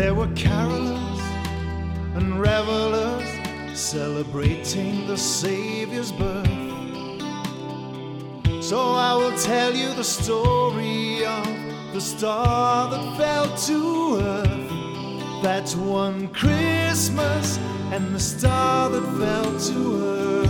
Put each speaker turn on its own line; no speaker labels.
There were carolers and revelers celebrating the Savior's birth. So I will tell you the story of the star that fell to earth. That one Christmas and the star that fell to earth.